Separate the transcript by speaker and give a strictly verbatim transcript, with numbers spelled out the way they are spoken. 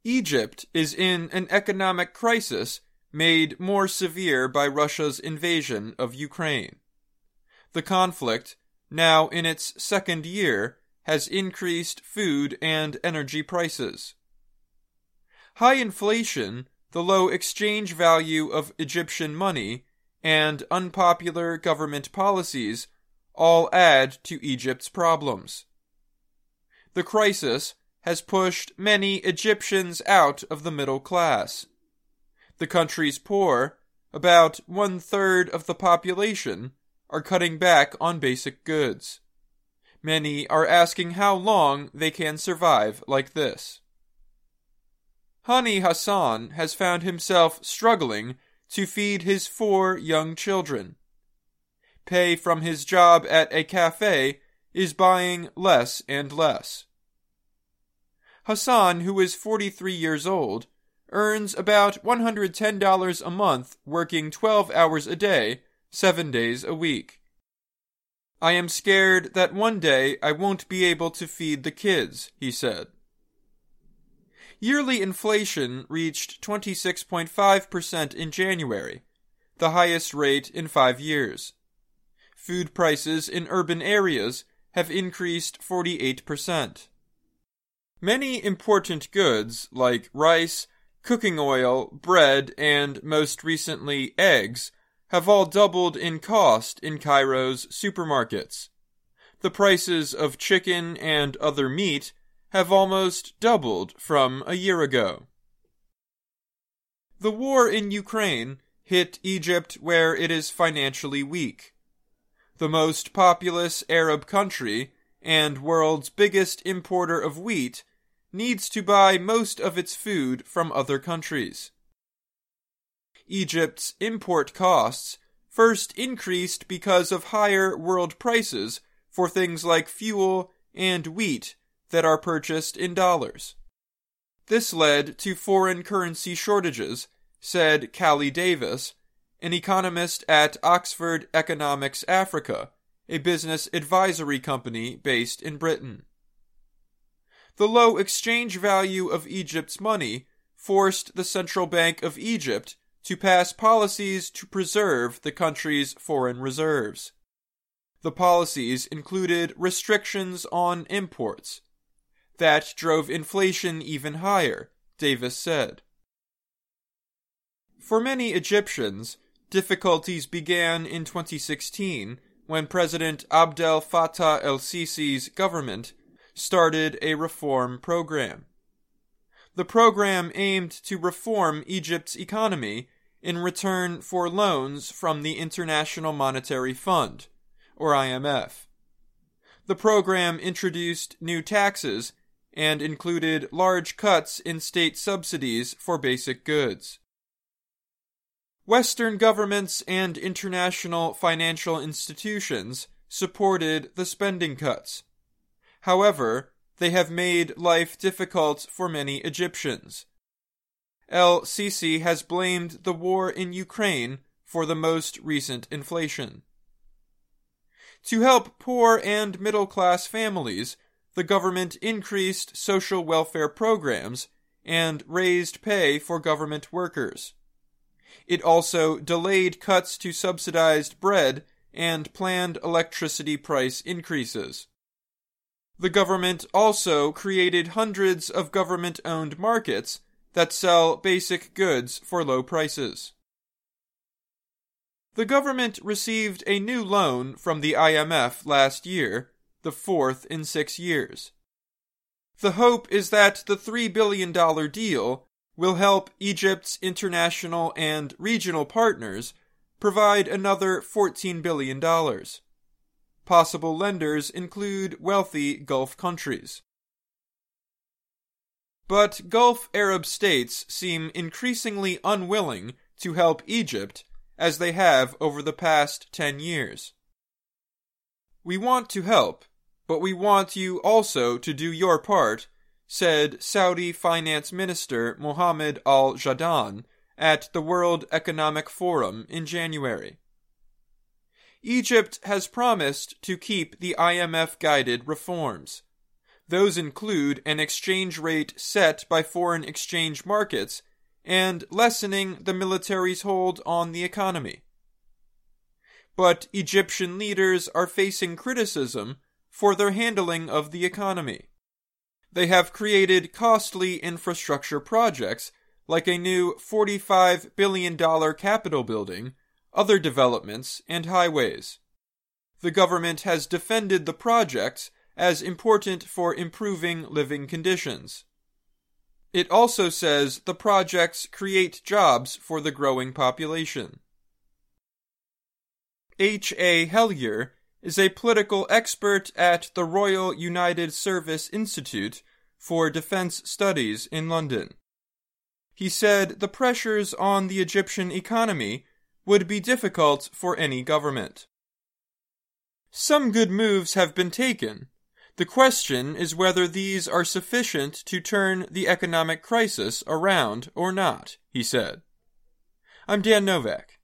Speaker 1: Egypt is in an economic crisis made more severe by Russia's invasion of Ukraine. The conflict, now in its second year, has increased food and energy prices. High inflation, the low exchange value of Egyptian money, and unpopular government policies all add to Egypt's problems. The crisis has pushed many Egyptians out of the middle class. The country's poor, about one-third of the population, are cutting back on basic goods. Many are asking how long they can survive like this. Hani Hassan has found himself struggling to feed his four young children. Pay from his job at a cafe is buying less and less. Hassan, who is forty-three years old, earns about one hundred ten dollars a month working twelve hours a day, seven days a week. I am scared that one day I won't be able to feed the kids, he said. Yearly inflation reached twenty-six point five percent in January, the highest rate in five years. Food prices in urban areas have increased forty-eight percent. Many important goods like rice, cooking oil, bread, and most recently eggs have all doubled in cost in Cairo's supermarkets. The prices of chicken and other meat have almost doubled from a year ago. The war in Ukraine hit Egypt where it is financially weak. The most populous Arab country and world's biggest importer of wheat needs to buy most of its food from other countries. Egypt's import costs first increased because of higher world prices for things like fuel and wheat that are purchased in dollars. This led to foreign currency shortages, said Callie Davis, an economist at Oxford Economics Africa, a business advisory company based in Britain. The low exchange value of Egypt's money forced the Central Bank of Egypt to pass policies to preserve the country's foreign reserves. The policies included restrictions on imports. That drove inflation even higher, Davis said. For many Egyptians, difficulties began in twenty sixteen when President Abdel Fattah el-Sisi's government started a reform program. The program aimed to reform Egypt's economy in return for loans from the International Monetary Fund, or I M F. The program introduced new taxes and included large cuts in state subsidies for basic goods. Western governments and international financial institutions supported the spending cuts. However, they have made life difficult for many Egyptians. El-Sisi has blamed the war in Ukraine for the most recent inflation. To help poor and middle-class families, the government increased social welfare programs and raised pay for government workers. It also delayed cuts to subsidized bread and planned electricity price increases. The government also created hundreds of government-owned markets that sell basic goods for low prices. The government received a new loan from the I M F last year, the fourth in six years. The hope is that the three billion dollars deal will help Egypt's international and regional partners provide another fourteen billion dollars. Possible lenders include wealthy Gulf countries. But Gulf Arab states seem increasingly unwilling to help Egypt as they have over the past ten years. We want to help, but we want you also to do your part, said Saudi Finance Minister Mohammed Al-Jadaan at the World Economic Forum in January. Egypt has promised to keep the I M F-guided reforms. Those include an exchange rate set by foreign exchange markets and lessening the military's hold on the economy. But Egyptian leaders are facing criticism for their handling of the economy. They have created costly infrastructure projects like a new forty-five billion dollars Capitol building, other developments, and highways. The government has defended the projects as important for improving living conditions. It also says the projects create jobs for the growing population. H A Hellyer is a political expert at the Royal United Service Institute for Defense Studies in London. He said the pressures on the Egyptian economy would be difficult for any government. Some good moves have been taken. The question is whether these are sufficient to turn the economic crisis around or not, he said. I'm Dan Novak.